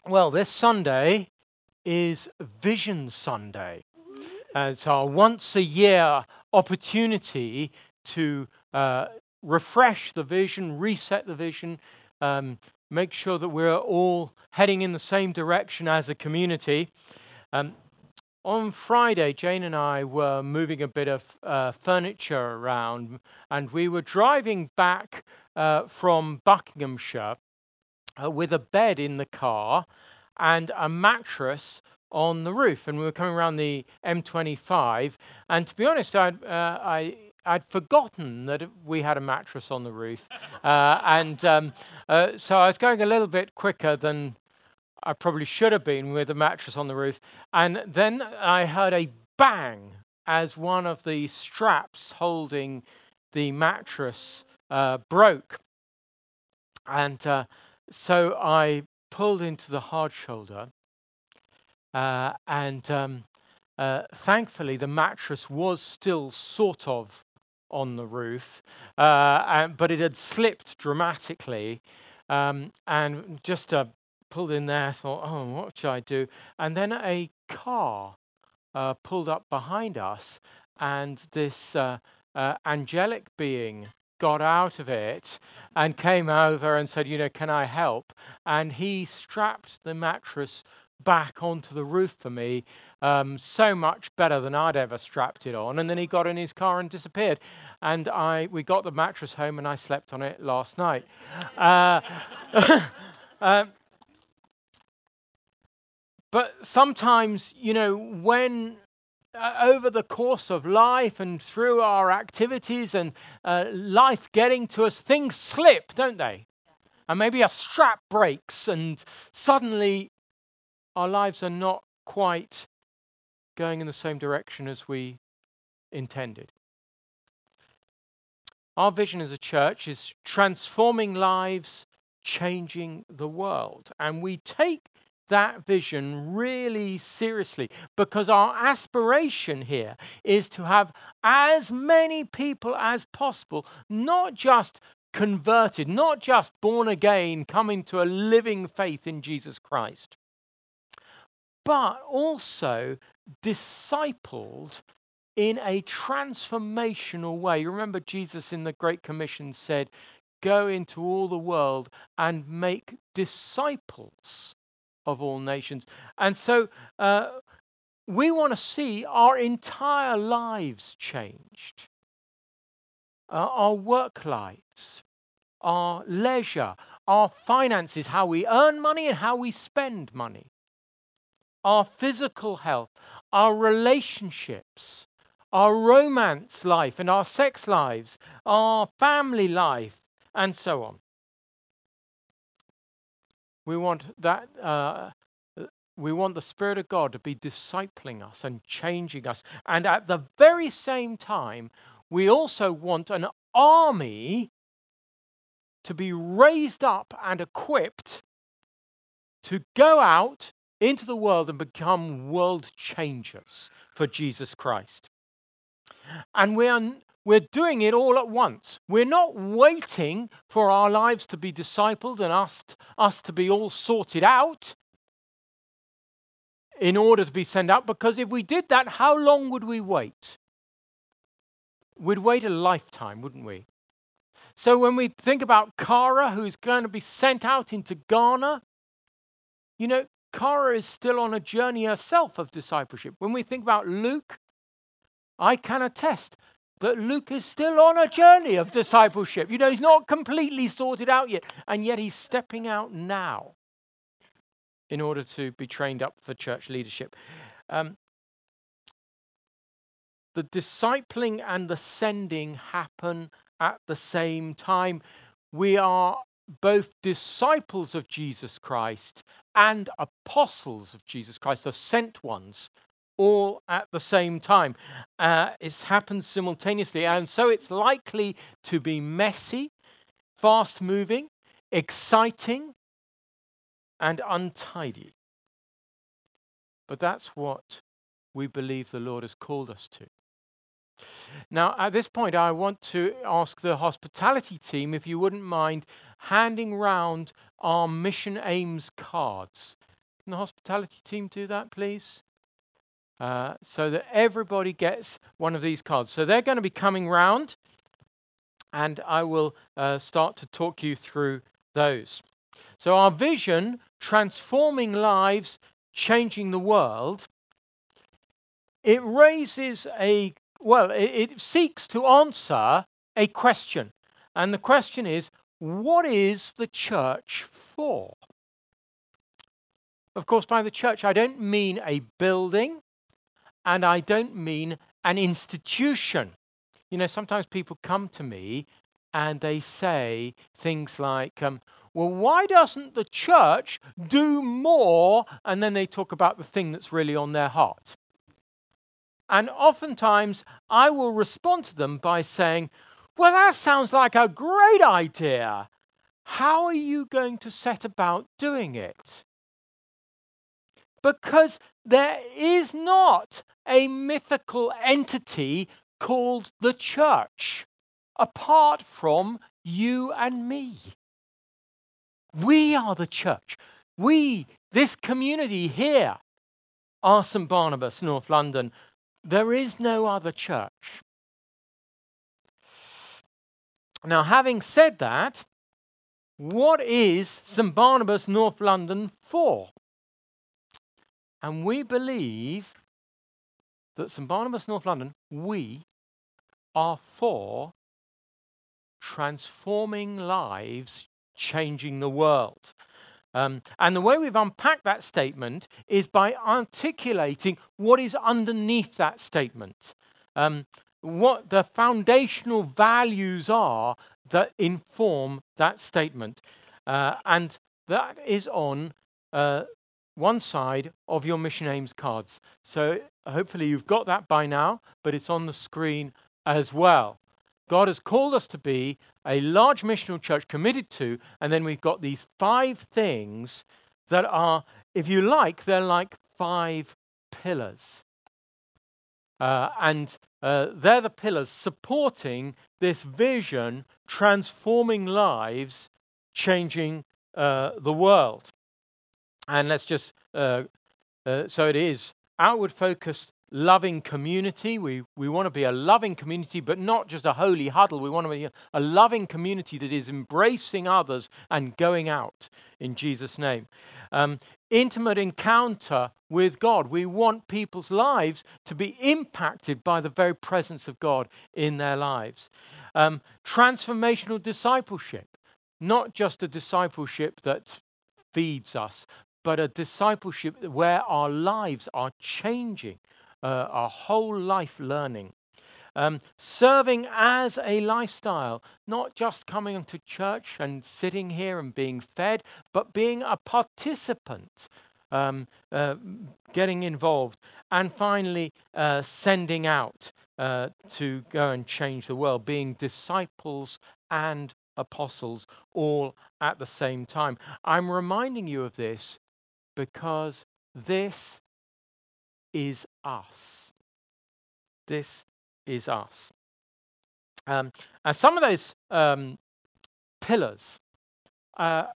Well, this Sunday is Vision Sunday. It's our once a year opportunity to refresh the vision, reset the vision, um, make sure that we're all heading in the same direction as a community. Um, on Friday, Jane and I were moving a bit of furniture around, and we were driving back from Buckinghamshire with a bed in the car and a mattress on the roof. And we were coming around the M25. And to be honest, I'd forgotten that we had a mattress on the roof. So I was going a little bit quicker than I probably should have been with a mattress on the roof. And then I heard a bang as one of the straps holding the mattress broke. And so I pulled into the hard shoulder, and thankfully the mattress was still sort of on the roof, but it had slipped dramatically, and just pulled in there, thought, oh, what should I do? And then a car pulled up behind us, and this angelic being got out of it and came over and said, can I help? And he strapped the mattress back onto the roof for me, so much better than I'd ever strapped it on. And then he got in his car and disappeared. And we got the mattress home, and I slept on it last night. But sometimes, when over the course of life and through our activities and life getting to us, things slip, don't they? And maybe a strap breaks and suddenly our lives are not quite going in the same direction as we intended. Our vision as a church is transforming lives, changing the world. And we take that vision really seriously, because our aspiration here is to have as many people as possible, not just converted, not just born again, coming to a living faith in Jesus Christ, but also discipled in a transformational way. You remember Jesus in the Great Commission said, go into all the world and make disciples of all nations. And so we want to see our entire lives changed. Our work lives, our leisure, our finances, how we earn money and how we spend money, our physical health, our relationships, our romance life and our sex lives, our family life, and so on. We want that. We want the Spirit of God to be discipling us and changing us. And at the very same time, we also want an army to be raised up and equipped to go out into the world and become world changers for Jesus Christ. And we're doing it all at once. We're not waiting for our lives to be discipled and us to be all sorted out in order to be sent out, because if we did that, how long would we wait? We'd wait a lifetime, wouldn't we? So when we think about Cara, who's going to be sent out into Ghana, Cara is still on a journey herself of discipleship. When we think about Luke, I can attest that Luke is still on a journey of discipleship. He's not completely sorted out yet, and yet he's stepping out now in order to be trained up for church leadership. The discipling and the sending happen at the same time. We are both disciples of Jesus Christ and apostles of Jesus Christ, the sent ones, all at the same time. It happens simultaneously, and so it's likely to be messy, fast-moving, exciting, and untidy. But that's what we believe the Lord has called us to. Now, at this point, I want to ask the hospitality team if you wouldn't mind handing round our Mission Aims cards. Can the hospitality team do that, please? So that everybody gets one of these cards. So they're going to be coming round, and I will start to talk you through those. So our vision, transforming lives, changing the world, it raises it seeks to answer a question. And the question is, what is the church for? Of course, by the church, I don't mean a building, and I don't mean an institution. You know, sometimes people come to me and they say things like, well, why doesn't the church do more? And then they talk about the thing that's really on their heart. And oftentimes I will respond to them by saying, well, that sounds like a great idea. How are you going to set about doing it? Because there is not a mythical entity called the church apart from you and me. We are the church. We, this community here, are St. Barnabas, North London. There is no other church. Now, having said that, what is St. Barnabas, North London for? And we believe that St. Barnabas, North London, we are for transforming lives, changing the world. And the way we've unpacked that statement is by articulating what is underneath that statement, what the foundational values are that inform that statement. And that is on one side of your mission aims cards. So hopefully you've got that by now, but it's on the screen as well. God has called us to be a large missional church committed to, and then we've got these 5 things that are, if you like, they're like 5 pillars. And they're the pillars supporting this vision, transforming lives, changing the world. And let's just, so it is outward focused, loving community. We want to be a loving community, but not just a holy huddle. We want to be a loving community that is embracing others and going out in Jesus' name. Intimate encounter with God. We want people's lives to be impacted by the very presence of God in their lives. Transformational discipleship, not just a discipleship that feeds us, but a discipleship where our lives are changing, our whole life learning. Serving as a lifestyle, not just coming to church and sitting here and being fed, but being a participant, getting involved. And finally, sending out to go and change the world, being disciples and apostles all at the same time. I'm reminding you of this because this is us. This is us. And some of those pillars are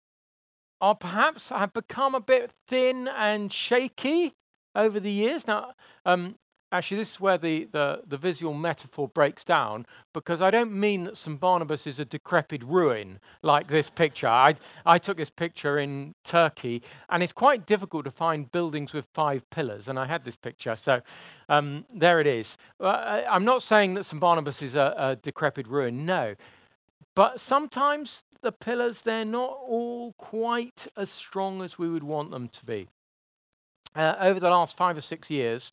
perhaps have become a bit thin and shaky over the years. Now, actually, this is where the visual metaphor breaks down, because I don't mean that St. Barnabas is a decrepit ruin like this picture. I took this picture in Turkey, and it's quite difficult to find buildings with 5 pillars, and I had this picture, so there it is. I'm not saying that St. Barnabas is a decrepit ruin, no. But sometimes the pillars, they're not all quite as strong as we would want them to be. Over the last 5 or 6 years,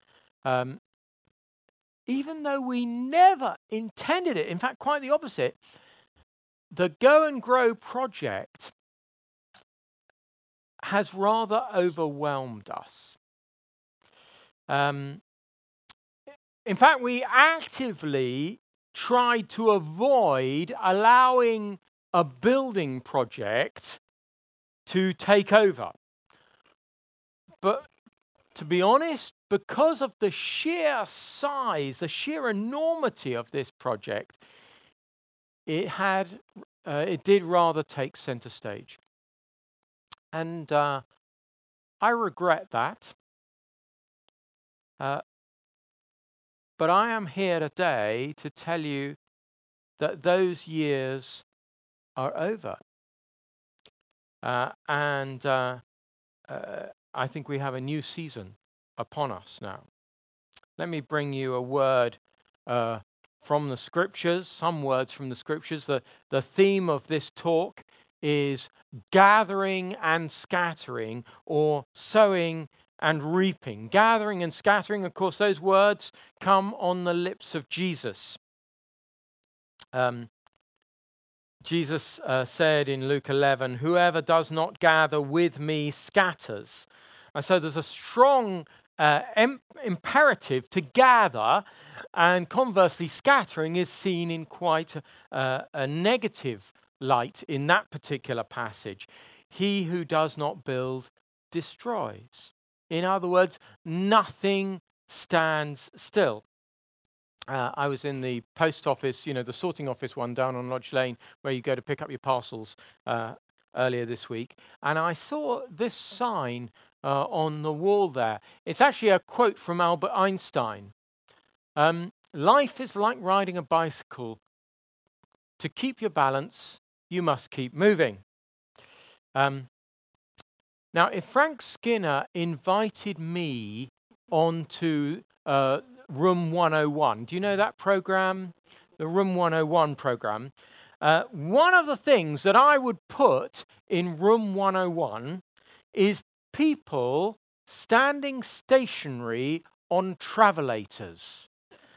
even though we never intended it, in fact, quite the opposite, the Go and Grow project has rather overwhelmed us. In fact, we actively tried to avoid allowing a building project to take over. But to be honest, because of the sheer size, the sheer enormity of this project, it did rather take center stage. And I regret that. Uh, but I am here today to tell you that those years are over. And I think we have a new season upon us now. Let me bring you a word from the scriptures, some words from the scriptures. The theme of this talk is gathering and scattering, or sowing and reaping. Gathering and scattering, of course, those words come on the lips of Jesus. Jesus said in Luke 11, "Whoever does not gather with me scatters." And so there's a strong imperative to gather, and conversely, scattering is seen in quite a negative light in that particular passage. He who does not build destroys. In other words, nothing stands still. I was in the post office, the sorting office one down on Lodge Lane, where you go to pick up your parcels earlier this week. And I saw this sign on the wall there. It's actually a quote from Albert Einstein. Life is like riding a bicycle. To keep your balance, you must keep moving. Now, if Frank Skinner invited me onto Room 101. Do you know that program? The Room 101 program. One of the things that I would put in Room 101 is people standing stationary on travelators.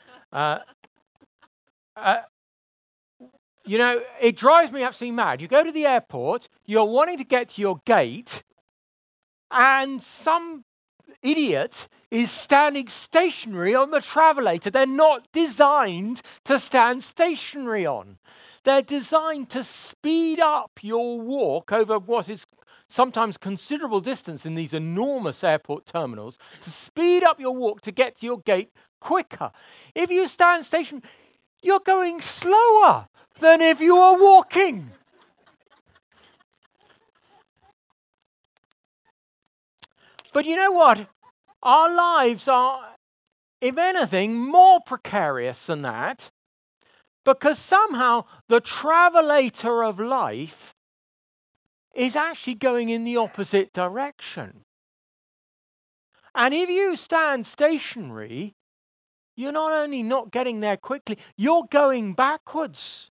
It drives me absolutely mad. You go to the airport, you're wanting to get to your gate, and some idiot is standing stationary on the travelator. They're not designed to stand stationary on. They're designed to speed up your walk over what is sometimes considerable distance in these enormous airport terminals, to speed up your walk to get to your gate quicker. If you stand stationary, you're going slower than if you are walking. But you know what? Our lives are, if anything, more precarious than that, because somehow the travelator of life is actually going in the opposite direction. And if you stand stationary, you're not only not getting there quickly, you're going backwards.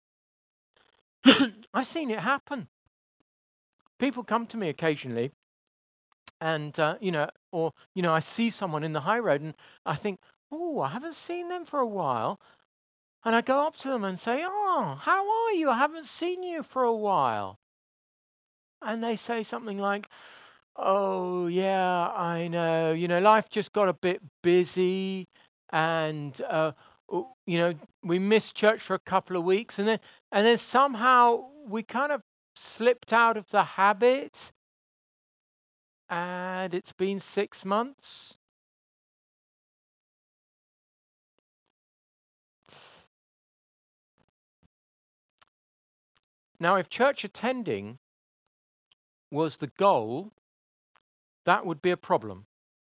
I've seen it happen. People come to me occasionally, and I see someone in the high road, and I think, oh, I haven't seen them for a while. And I go up to them and say, "Oh, how are you? I haven't seen you for a while." And they say something like, "Oh, yeah, I know. Life just got a bit busy, and we missed church for a couple of weeks, and then somehow we kind of slipped out of the habit, and it's been 6 months." Now, if church attending was the goal, that would be a problem.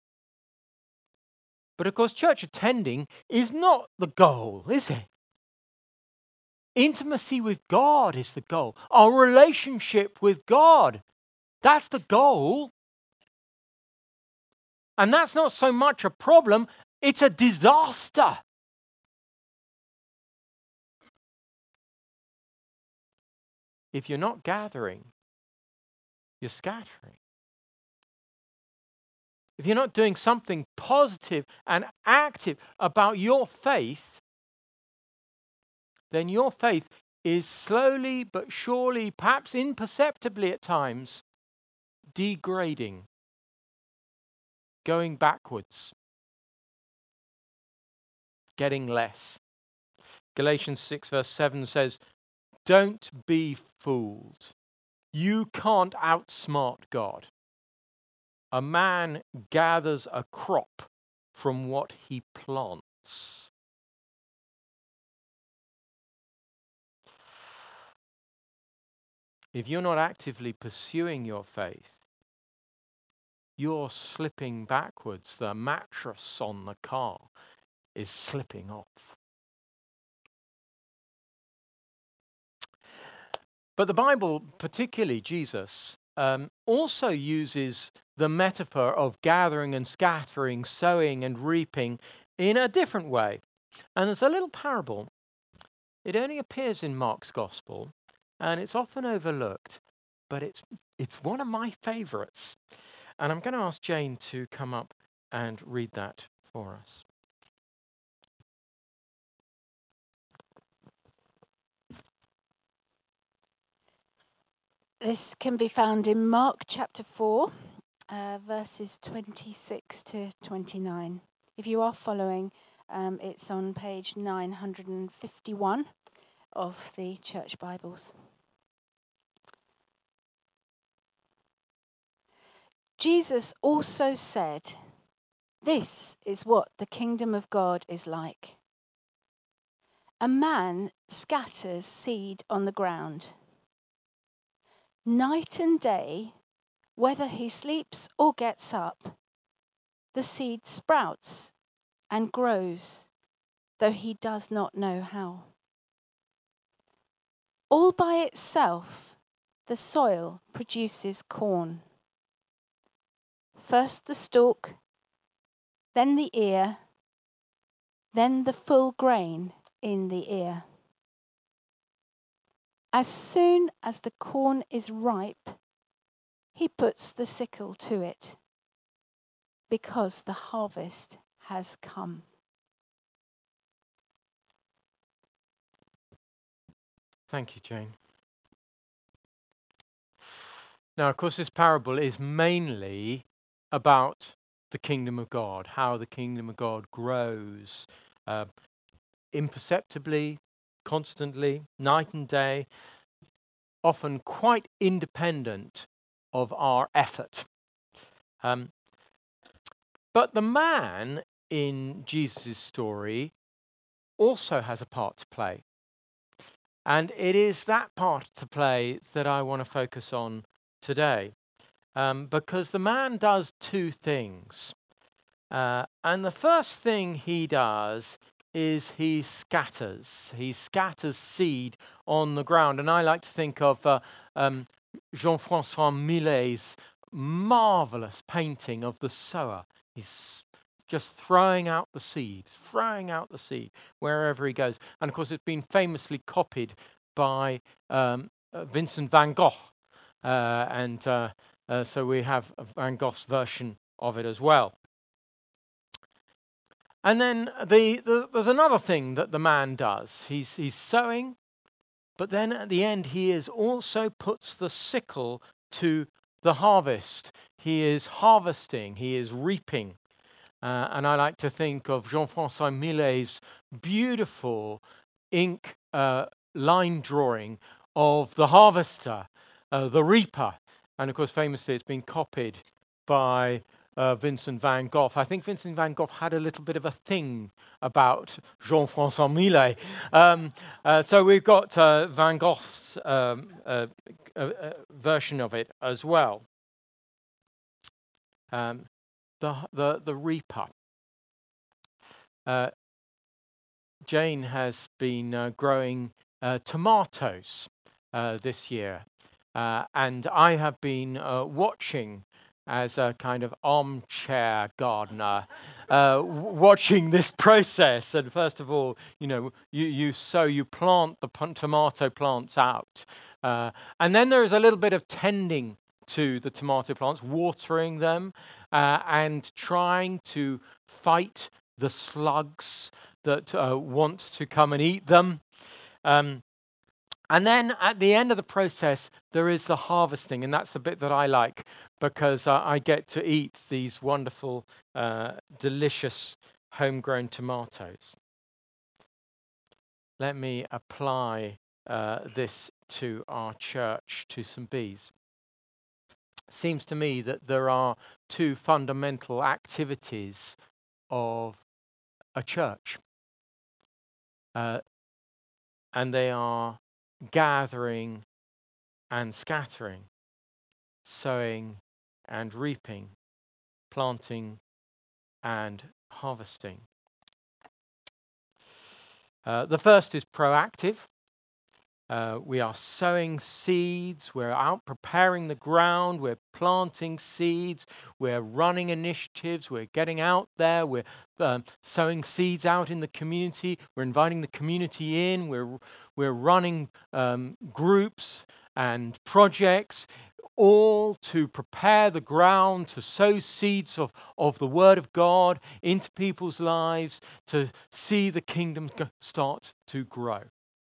But of course, church attending is not the goal, is it? Intimacy with God is the goal. Our relationship with God, that's the goal. And that's not so much a problem, it's a disaster. If you're not gathering, you're scattering. If you're not doing something positive and active about your faith, then your faith is slowly but surely, perhaps imperceptibly at times, degrading, going backwards, getting less. Galatians 6 verse 7 says, "Don't be fooled. You can't outsmart God. A man gathers a crop from what he plants." If you're not actively pursuing your faith, you're slipping backwards. The mattress on the car is slipping off. But the Bible, particularly Jesus, also uses the metaphor of gathering and scattering, sowing and reaping in a different way. And it's a little parable. It only appears in Mark's Gospel, and it's often overlooked, but it's one of my favorites. And I'm going to ask Jane to come up and read that for us. This can be found in Mark chapter 4, verses 26 to 29. If you are following, it's on page 951 of the Church Bibles. Jesus also said, "This is what the kingdom of God is like. A man scatters seed on the ground. Night and day, whether he sleeps or gets up, the seed sprouts and grows, though he does not know how. All by itself, the soil produces corn. First the stalk, then the ear, then the full grain in the ear. As soon as the corn is ripe, he puts the sickle to it, because the harvest has come." Thank you, Jane. Now, of course, this parable is mainly about the kingdom of God, how the kingdom of God grows imperceptibly, constantly, night and day, often quite independent of our effort. But the man in Jesus' story also has a part to play. And it is that part to play that I want to focus on today. Because the man does two things. And the first thing he does is he scatters. He scatters seed on the ground. And I like to think of Jean-François Millet's marvelous painting of the sower. He's just throwing out the seed wherever he goes. And of course, it's been famously copied by Vincent van Gogh. So we have Van Gogh's version of it as well. And then there's another thing that the man does. He's sowing, but then at the end he is also puts the sickle to the harvest. He is harvesting, he is reaping. And I like to think of Jean-François Millet's beautiful ink line drawing of the harvester, the reaper. And of course, famously, it's been copied by Vincent van Gogh. I think Vincent van Gogh had a little bit of a thing about Jean-François Millet. So we've got Van Gogh's version of it as well. The reaper. Jane has been growing tomatoes this year. And I have been watching as a kind of armchair gardener, watching this process. And first of all, you sow, you plant the tomato plants out. And then there is a little bit of tending to the tomato plants, watering them and trying to fight the slugs that want to come and eat them. And then at the end of the process, there is the harvesting, and that's the bit that I like because I get to eat these wonderful, delicious homegrown tomatoes. Let me apply this to our church, to St. Bees. Seems to me that there are two fundamental activities of a church, and they are gathering and scattering, sowing and reaping. planting, and harvesting. The first is proactive. We are sowing seeds, we're out preparing the ground, we're planting seeds, we're running initiatives, we're getting out there, we're sowing seeds out in the community, we're inviting the community in, we're running groups and projects, all to prepare the ground, to sow seeds of the Word of God into people's lives, to see the kingdom start to grow.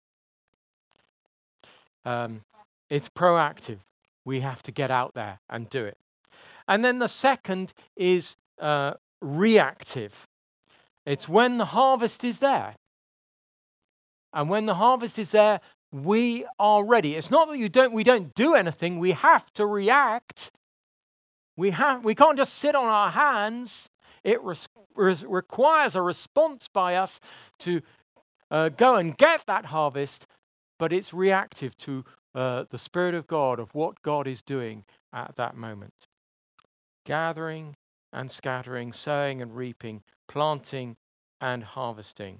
It's proactive. We have to get out there and do it. And then the second is reactive. It's when the harvest is there. And when the harvest is there, we are ready. It's not that we don't do anything. We have to react. We can't just sit on our hands. It requires a response by us to go and get that harvest. But it's reactive to the Spirit of God, of what God is doing at that moment. Gathering and scattering, sowing and reaping, planting and harvesting.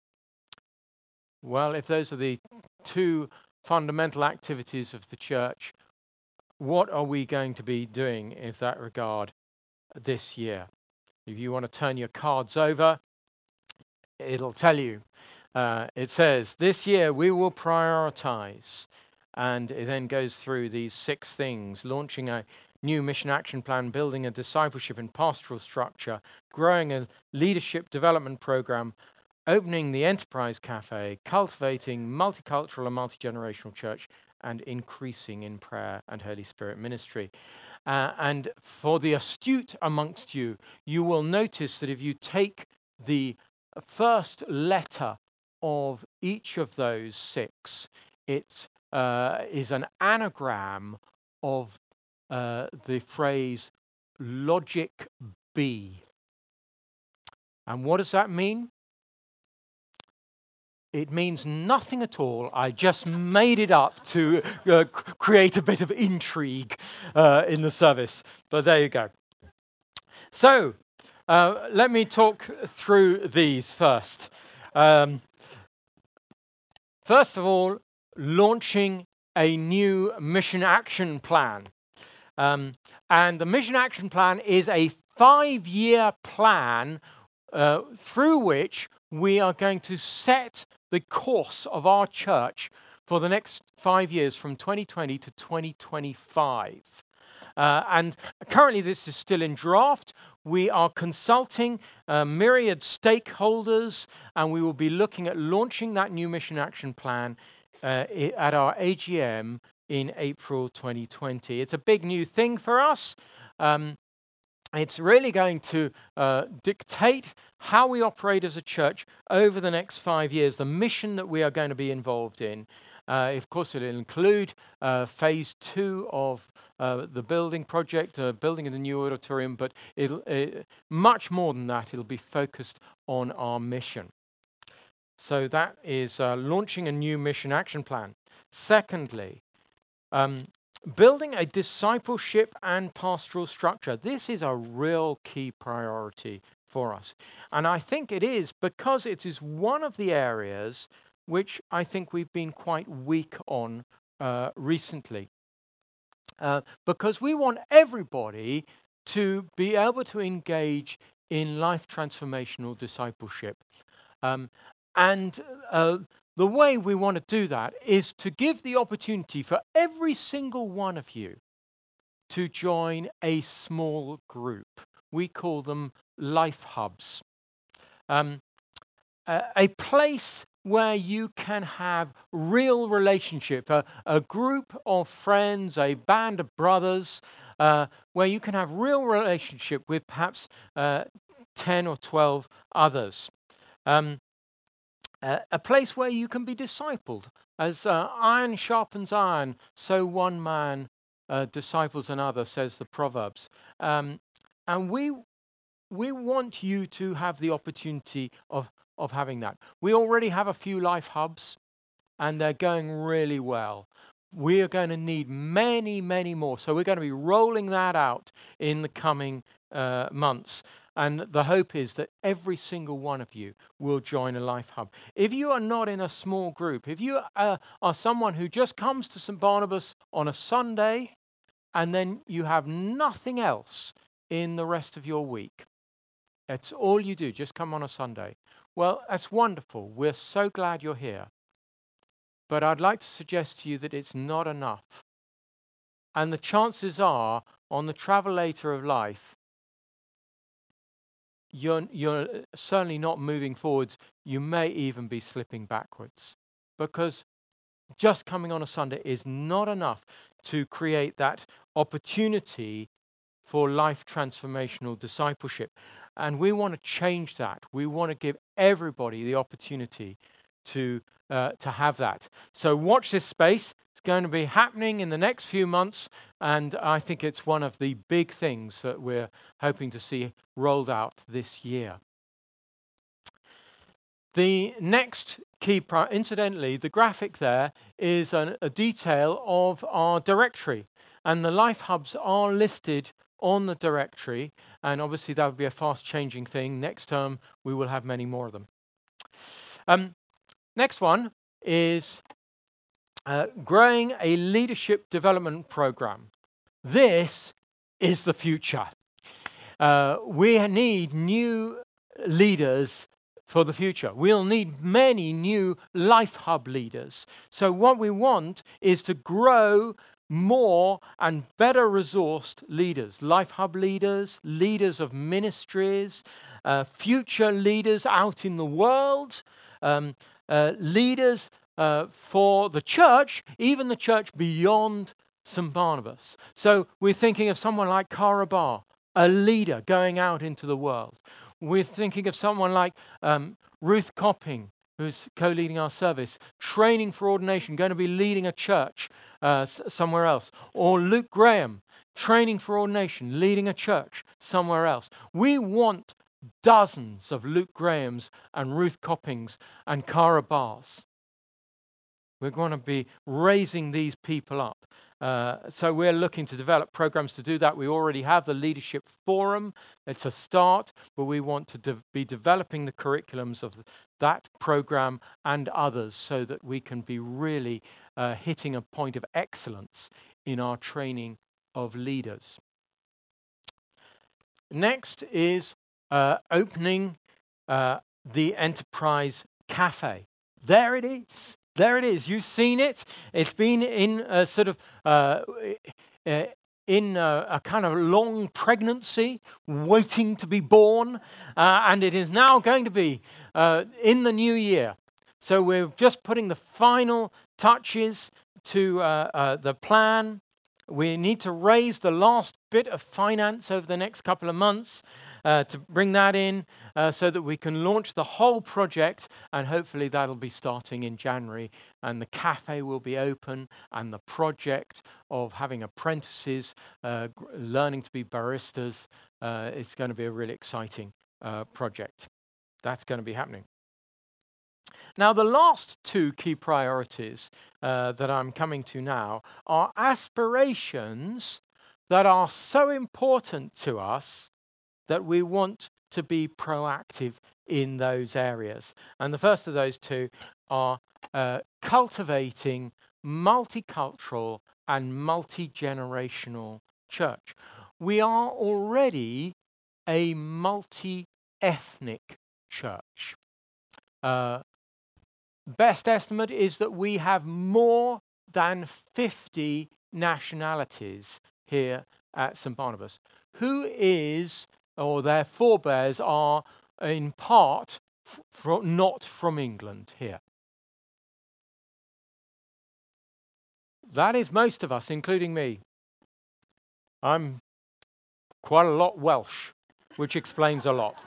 Well, if those are the two fundamental activities of the church, what are we going to be doing in that regard this year? If you want to turn your cards over, it'll tell you. It says, this year we will prioritize. And it then goes through these 6 things: launching a new mission action plan, building a discipleship and pastoral structure, growing a leadership development program, opening the Enterprise Cafe, cultivating multicultural and multi-generational church, and increasing in prayer and Holy Spirit ministry. And for the astute amongst you, you will notice that if you take the first letter of each of those 6, it is an anagram of the phrase logic B. And what does that mean? It means nothing at all. I just made it up to create a bit of intrigue in the service. But there you go. So let me talk through these first. First of all, launching a new mission action plan. And the mission action plan is a 5-year plan through which we are going to set the course of our church for the next 5 years, from 2020 to 2025. And currently this is still in draft. We are consulting myriad stakeholders, and we will be looking at launching that new mission action plan at our AGM in April 2020. It's a big new thing for us. It's really going to dictate how we operate as a church over the next 5 years, the mission that we are going to be involved in. Of course, it'll include phase 2 of the building project, building of the new auditorium, but much more than that, it'll be focused on our mission. So that is launching a new mission action plan. Secondly, building a discipleship and pastoral structure. This is a real key priority for us. And I think it is because it is one of the areas which I think we've been quite weak on recently. Because we want everybody to be able to engage in life transformational discipleship. And the way we want to do that is to give the opportunity for every single one of you to join a small group. We call them life hubs. A place where you can have real relationship, a group of friends, a band of brothers, where you can have real relationship with perhaps 10 or 12 others. A place where you can be discipled. As iron sharpens iron, so one man disciples another, says the Proverbs. And we want you to have the opportunity of having that. We already have a few life hubs, and they're going really well. we are going to need many, many more. So we're going to be rolling that out in the coming months. And the hope is that every single one of you will join a Life Hub. If you are not in a small group, if you are someone who just comes to St. Barnabas on a Sunday and then you have nothing else in the rest of your week, that's all you do, just come on a Sunday. Well, that's wonderful. We're so glad you're here. But I'd like to suggest to you that it's not enough. And the chances are, on the travelator of life, you're certainly not moving forwards. You may even be slipping backwards. Because just coming on a Sunday is not enough to create that opportunity for life transformational discipleship. And we want to change that. We want to give everybody the opportunity to have that. So watch this space. It's going to be happening in the next few months, and I think it's one of the big things that we're hoping to see rolled out this year. The next key, incidentally, the graphic there is a detail of our directory, and the Life Hubs are listed on the directory, and obviously that would be a fast-changing thing. Next term, we will have many more of them. Next one is growing a leadership development program. This is the future. We need new leaders for the future. We'll need many new Life Hub leaders. So what we want is to grow more and better resourced leaders, Life Hub leaders, leaders of ministries, future leaders out in the world, leaders for the church, even the church beyond St. Barnabas. So we're thinking of someone like Cara Barr, a leader going out into the world. We're thinking of someone like Ruth Copping, who's co-leading our service, training for ordination, going to be leading a church somewhere else. Or Luke Graham, training for ordination, leading a church somewhere else. We want dozens of Luke Grahams and Ruth Coppings and Cara Barrs. We're going to be raising these people up. So we're looking to develop programs to do that. We already have the Leadership Forum. It's a start, but we want to be developing the curriculums of that program and others so that we can be really hitting a point of excellence in our training of leaders. Next is opening the Enterprise Cafe. There it is. There it is. You've seen it. It's been in a sort of in a kind of long pregnancy, waiting to be born, and it is now going to be in the new year. So we're just putting the final touches to the plan. We need to raise the last bit of finance over the next couple of months to bring that in so that we can launch the whole project, and hopefully that'll be starting in January, and the cafe will be open, and the project of having apprentices learning to be baristas is going to be a really exciting project. That's going to be happening. Now, the last two key priorities that I'm coming to now are aspirations that are so important to us that we want to be proactive in those areas. And the first of those two are cultivating multicultural and multi-generational church. We are already a multi-ethnic church. Best estimate is that we have more than 50 nationalities here at St. Barnabas, who is, or their forebears are in part not from England here. That is most of us, including me. I'm quite a lot Welsh, which explains a lot.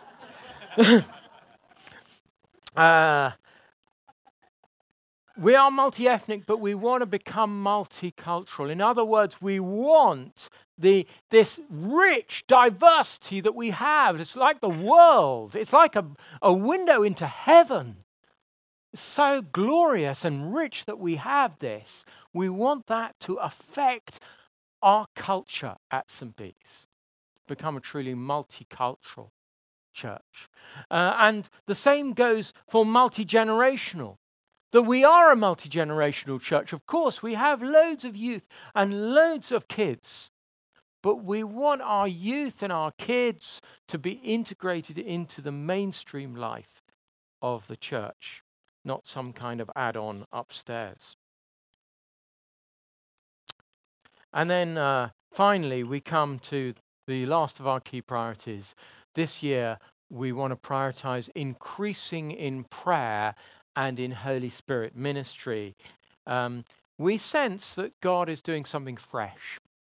We are multi-ethnic, but we want to become multicultural. In other words, we want this rich diversity that we have. It's like the world. It's like a window into heaven. so glorious and rich that we have this. We want that to affect our culture at St. Bede's, become a truly multicultural church. And the same goes for multi-generational, that we are a multi-generational church. Of course, we have loads of youth and loads of kids, but we want our youth and our kids to be integrated into the mainstream life of the church, not some kind of add-on upstairs. And then finally, we come to the last of our key priorities. This year, we want to prioritize increasing in prayer and in Holy Spirit ministry. We sense that God is doing something fresh.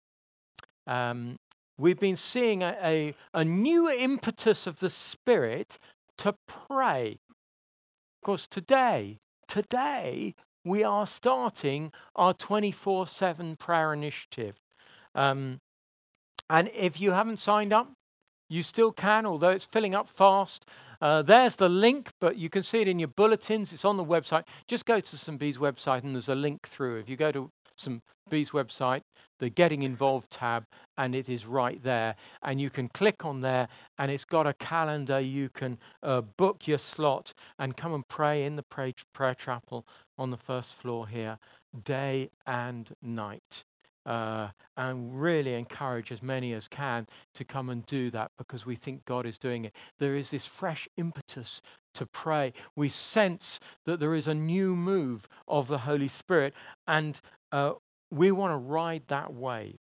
We've been seeing a new impetus of the Spirit to pray. Of course, today, we are starting our 24/7 prayer initiative. And if you haven't signed up, you still can, although it's filling up fast. There's the link, but you can see it in your bulletins. It's on the website. Just go to St. Bede's website and there's a link through. If you go to St. Bede's website, the Getting Involved tab, and it is right there. And you can click on there and it's got a calendar. You can book your slot and come and pray in the prayer chapel on the first floor here, day and night. And really encourage as many as can to come and do that, because we think God is doing it. There is this fresh impetus to pray. We sense that there is a new move of the Holy Spirit, and we want to ride that wave.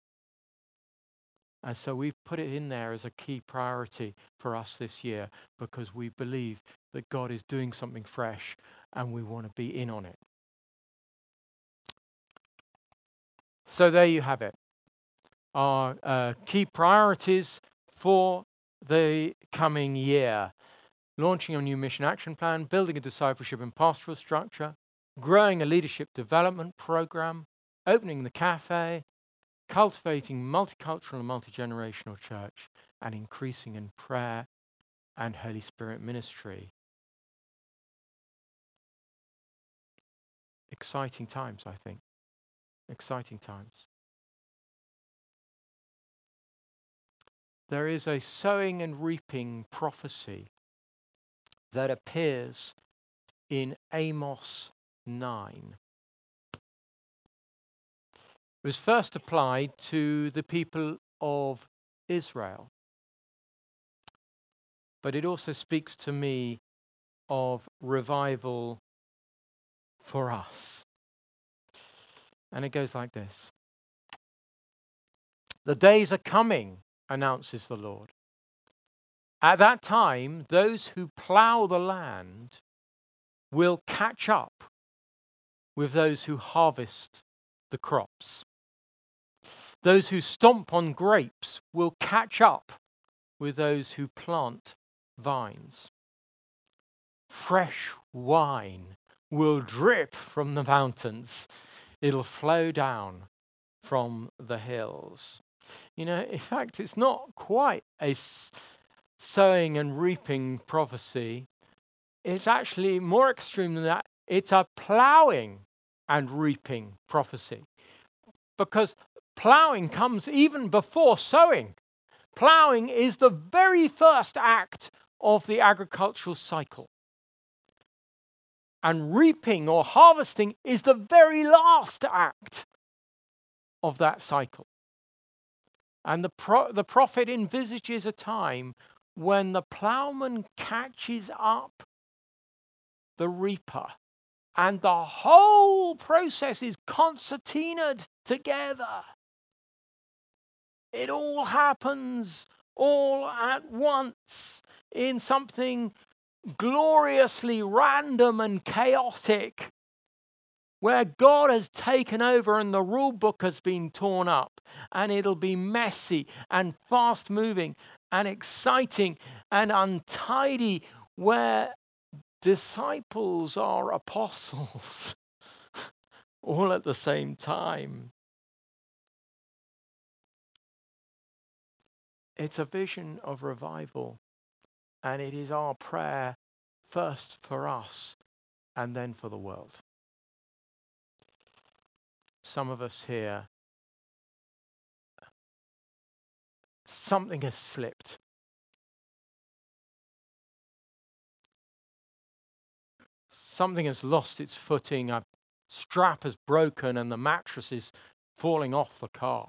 And so we've put it in there as a key priority for us this year, because we believe that God is doing something fresh and we want to be in on it. So there you have it. Our key priorities for the coming year: launching a new mission action plan, building a discipleship and pastoral structure, growing a leadership development program, opening the cafe, cultivating multicultural and multi-generational church, and increasing in prayer and Holy Spirit ministry. Exciting times, I think. Exciting times. There is a sowing and reaping prophecy that appears in Amos 9. It was first applied to the people of Israel, but it also speaks to me of revival for us. And it goes like this: "The days are coming, announces the Lord. At that time, those who plow the land will catch up with those who harvest the crops. Those who stomp on grapes will catch up with those who plant vines. Fresh wine will drip from the mountains. It'll flow down from the hills." You know, in fact, it's not quite a sowing and reaping prophecy. It's actually more extreme than that. It's a plowing and reaping prophecy, because plowing comes even before sowing. Plowing is the very first act of the agricultural cycle. And reaping or harvesting is the very last act of that cycle. And the prophet envisages a time when the plowman catches up the reaper, and the whole process is concertinaed together. It all happens all at once in something gloriously random and chaotic, where God has taken over and the rule book has been torn up, and it'll be messy and fast moving and exciting and untidy, where disciples are apostles all at the same time. It's a vision of revival, and it is our prayer first for us and then for the world. Some of us here, something has slipped. Something has lost its footing. A strap has broken and the mattress is falling off the car.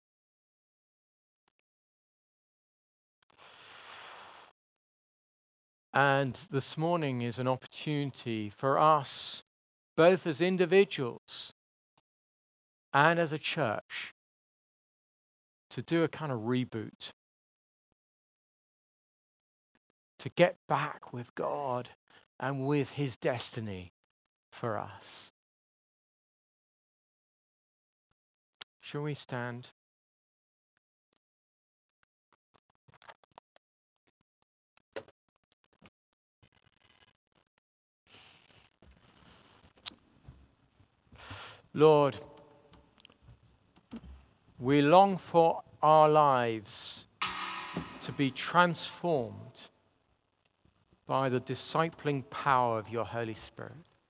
And this morning is an opportunity for us, both as individuals and as a church, to do a kind of reboot, to get back with God and with his destiny for us. Shall we stand? Lord, we long for our lives to be transformed by the discipling power of your Holy Spirit.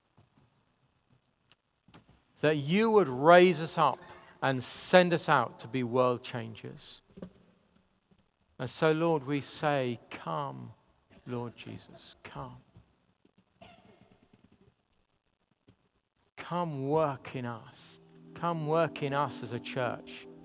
That you would raise us up and send us out to be world changers. And so, Lord, we say, come, Lord Jesus, come. Come work in us. Come work in us as a church.